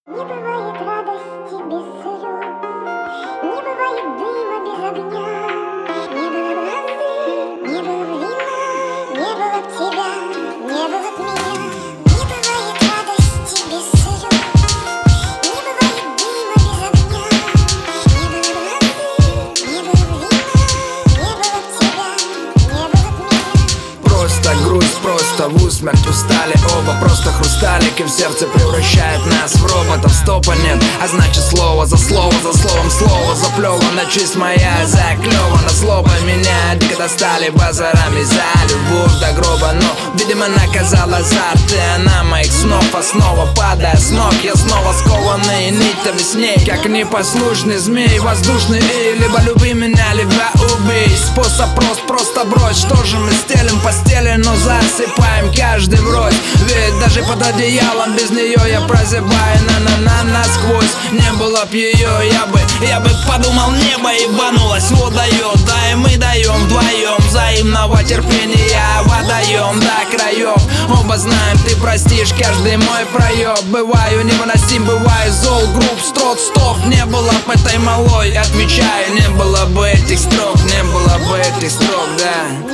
Не бывает радости без слез, не бывает дыма без огня. Не было б грозы, не было б вина, не было б тебя, не было б меня. Не бывает радости без слез, не бывает дыма без огня. Не было б грозы, не было б вина, не было б тебя, не было б меня. Просто грусть, просто в усмерть устали оба. Просто хрусталики в сердце превращает нас в роботов. Стопа нет, а значит слово за словом слово заплевано. Честь моя заклевана, злоба меня дико достали базарами за любовь до гроба. Но, видимо, наказал азарт, и она моих снов основа. Падая с ног, я снова скованный нитями с ней, как непослушный змей воздушный. И либо люби меня, либо убей. Способ прост, просто брось. Что же мы стелим постели, но засыпаем каждый врозь. Ведь даже под одеялом без нее я прозябаю насквозь. Не было б ее, я бы подумал, небо ебанулось. Вот дает, да и мы даем вдвоем взаимного терпения водоем до краев. Оба знаем, ты простишь каждый мой проеб. Бываю невыносим, бываю зол, груб, строт, стоп. Не было б этой малой, отвечаю, не было бы этих строк, не было бы этих строк, да.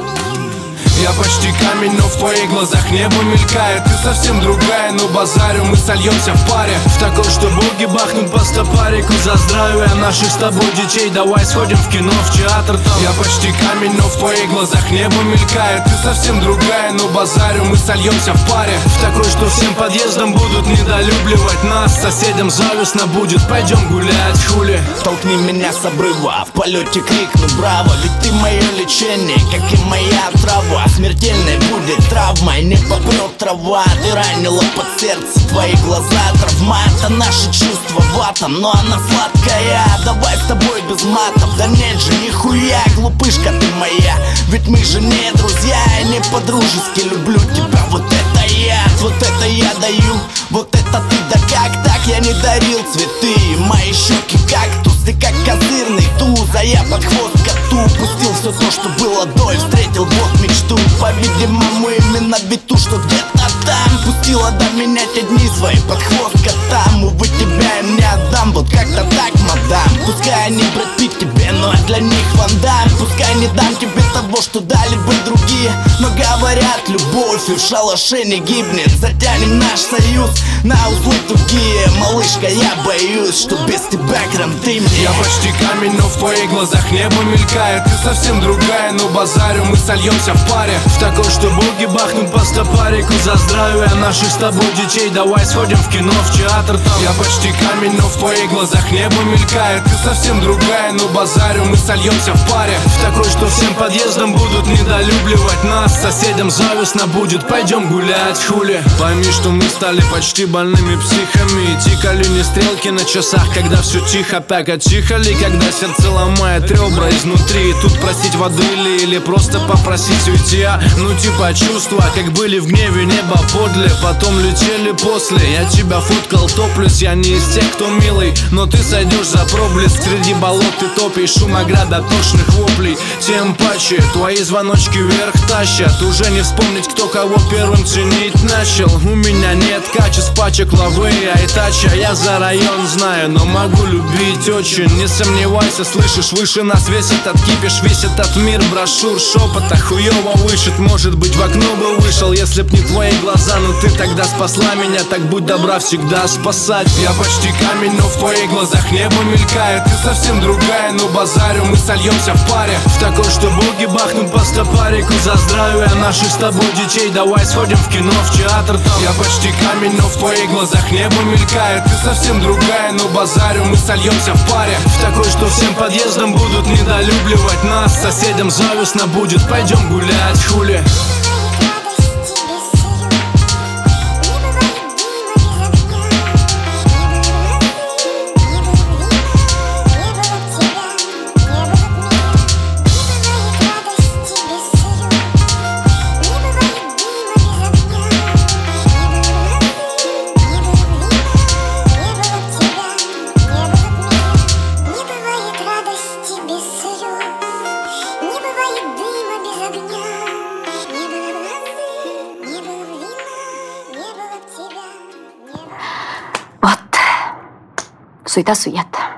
Я почти камень, но в твоих глазах небо мелькает. Ты совсем другая, но базарю мы сольемся в паре. В такой, что боги бахнут по стопарику за здравие наших с тобой детей. Давай сходим в кино, в театр там. Я почти камень, но в твоих глазах небо мелькает. Ты совсем другая, но базарю мы сольемся в паре. В такой, что всем подъездом будут недолюбливать нас. Соседям завистно будет, пойдем гулять, хули. Толкни меня с обрыва, в полете крикну браво. Ведь ты мое лечение, как и моя трава. Смертельной будет травмой, не попрет трава. Ты ранила под сердце, твои глаза травма. Это наши чувства вата, но она сладкая. Давай с тобой без матов, да нет же нихуя. Глупышка ты моя, ведь мы же не друзья. Я не по-дружески люблю тебя, вот это я даю. Вот это ты, да как так? Я не дарил цветы, мои щеки кактус. Ты как козырный туз, а я под хвост коту. Пустил все то, что было до, и встретил вот мечту. По-видимому, именно биту, что где-то там. Пустила до менять дни свои под хвост котам. Увы, тебя им не отдам, вот как-то так, мадам. Пускай они Брэд Питт тебе, но я для них Ван Дамм. Пускай не дам тебе того, что дали бы другие. Но говорят, любовь и в шалаше не гибнет. Затянем наш союз на узлы тугие. Малышка, я боюсь, что без тебя кранты мне. Я почти камень, но в твоих глазах небо мелькает. Ты совсем другая, но базарю мы сольемся в паре. В такой, что боги бахнут по стопарику за здравие наших с тобой детей. Давай сходим в кино, в театр там. Я почти камень, но в твоих глазах небо мелькает. Ты совсем другая, но базарю мы сольемся в паре. В такой, что всем подъездом будут недолюбливать нас. Соседям завистно будет, пойдем гулять, хули. Пойми, что мы стали почти больными психами. Тикали не стрелки на часах, когда все тихо. Так, а тихо ли, когда сердце ломает ребра изнутри? Тут просить воды или просто попросить уйти? Ну типа чувства, как были в гневе, небо подле. Потом летели после, я тебя фоткал, топлюсь. Я не из тех, кто милый, но ты сойдешь за проблеск. Среди болот ты топишь, шум ограда тошных воплей. Тем паче, твои звоночки вверх тащат. Уже не вспомнить, кто кого первым ценить начал. У меня нет качеств, пачек, лавы, айтача. Я за район знаю, но могу любить очень. Не сомневайся, слышишь, выше нас весь этот кипиш. Весь этот мир брошюр, шепота хуёво вышит. Может быть, в окно бы вышел, если б не твои глаза. Но ты тогда спасла меня, так будь добра всегда спасать. Я почти камень, но в твоих глазах небо мелькает. Ты совсем другая, но базарю мы сольемся в паре. В такой, что боги бахнут по стопарику за здравие наших с тобой детей. Давай сходим в кино, в театр там. Я почти камень, но в твоих глазах небо мелькает. Ты совсем другая, но базарю мы сольемся в паре. В такой, что всем подъездом будут недолюбливать нас. Соседям завистно будет, пойдем гулять, хули. Не бывает дыма без огня. Суета-сует.